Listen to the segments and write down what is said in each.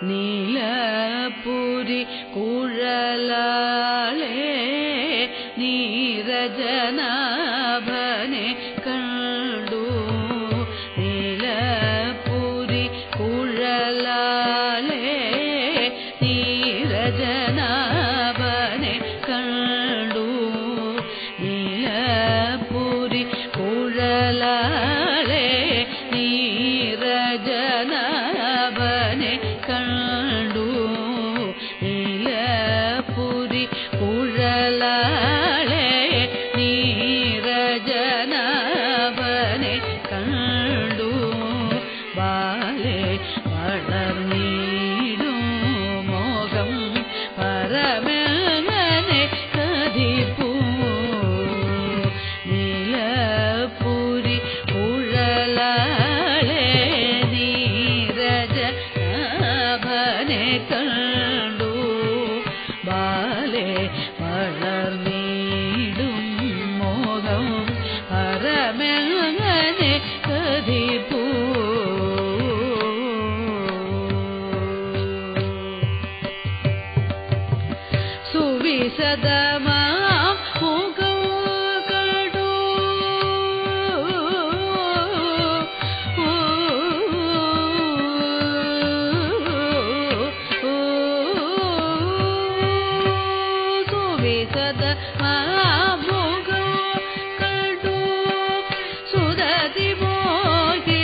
நீலபுரி குழலாளே நீரஜநாபனே கண்டு நீலபுரி குழலாளே நீரஜநாபனே கண்டு நீலபுரி குழலாளே நீரஜநாபனே கண்டு நீலபுரி குழலாளே நீரஜநாபனே கண்டு பாலே வளர்நீடும் மோகம் பரமனே கதிப்பூ நீலபுரி குழலாளே நீரஜநாபனே கண்டு பாலே வளர்நீடும் மோகம் பரமனே கதிப்பூ சுவிசதமாம் முகம் கண்டு சுவிசதமாம் முகம் கண்டு சுததி மோகி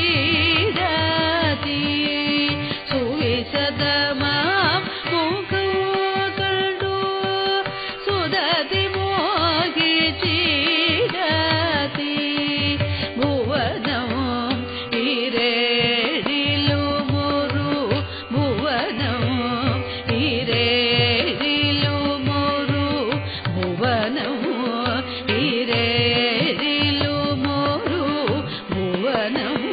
சீரதி சுவிசதமாம் முகம் கண்டு சுததி மோகி சீரதி புவனம் இரேழிலுமொரு புவனம் இரேழிலுமொரு புவனம் இரேழிலுமொரு புவனம்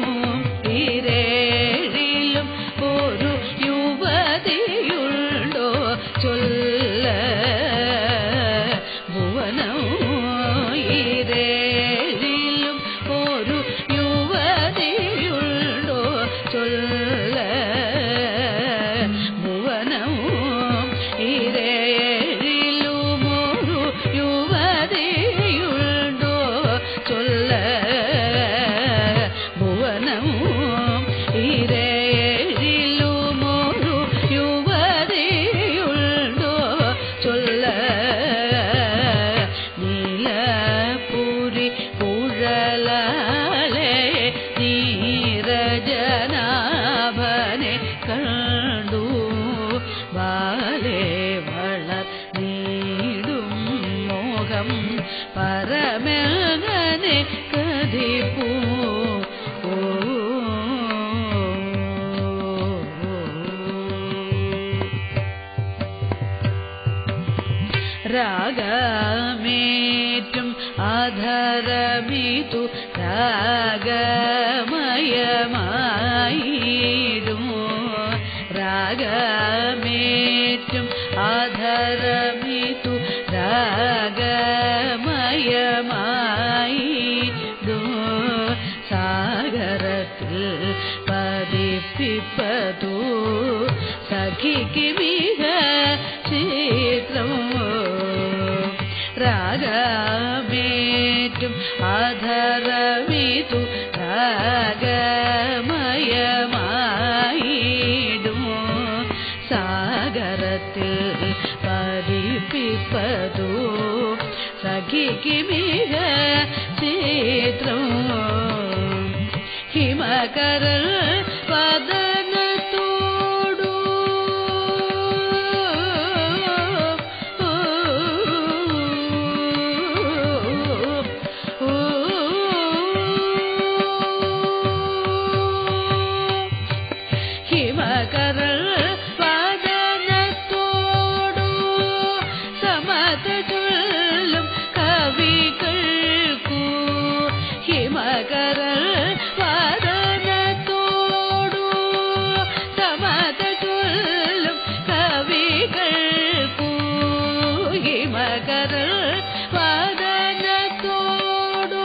இரேழிலும் ஒரு யுவதியுண்டோ சொல்ல புவனம் இரேழிலும் ஒரு யுவதியுண்டோ சொல்ல புவனம் இரேழிலும் ஒரு யுவதியுண்டோ சொல்ல புவனம் இரேழிலும் ஒரு யுவதியுண்டோ சொல்ல நீலபுரி குழலாளே நீரஜநாபனே கண்டு பாலே வளர்நீடும் மோகம் பரமனே கதிப்பூ ராகமேற்றும் அதரமிது ராகமயமாயிடும் ராகமேற்றும் அதரமிது ராகமயமாயிடும் சாகரத்தில் பதிப்பிப்பது சகிக்கு மிக சீக்கிரம் ராகமேற்றும் அதரமிது ராகமயமாயிடும் சாகரத்தில் பதிப்பிப்பது சகிக்கு மிக சீக்கிரம் ஹிமகரல் வதனத்தோடு ஹிமகரல் வதனத்தோடு சமத சொல்லும் கவிகளுக்கு ஹிமகரல் வதனத்தோடு சமத சொல்லும் கவிகளுக்கு ஹிமகரல் வதனத்தோடு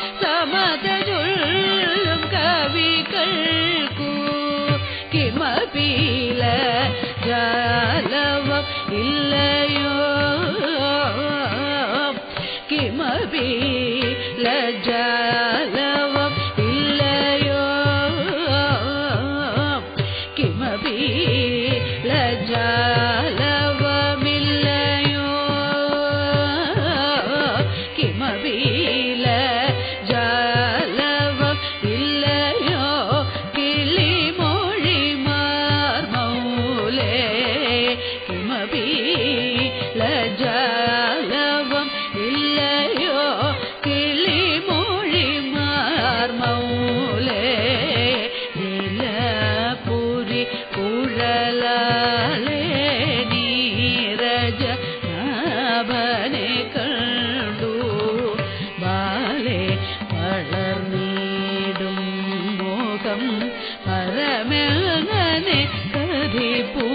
சமத சொல்லும் கவிகளுக்கு கிம കിമപീല ജാലവം ഇല്ലയോ കിമപീല ജാലവം ഇല്ലയോ കിമപീല ജാലവമില്ലയോ കിമപീല ജാലവം ഇല്ലയോ കിളിമൊഴി മാർമൗലേ കിമപീല ജാലവം ഇല്ലയോ കിളിമൊഴി മാർമൗലേ നീലപുരി കുഴലാളേ നീരജ നാഭനെ കണ്ടു ബാലേ വളർന്നീടും മോഹം പരമേങ്ങനെ കതിപ്പൂ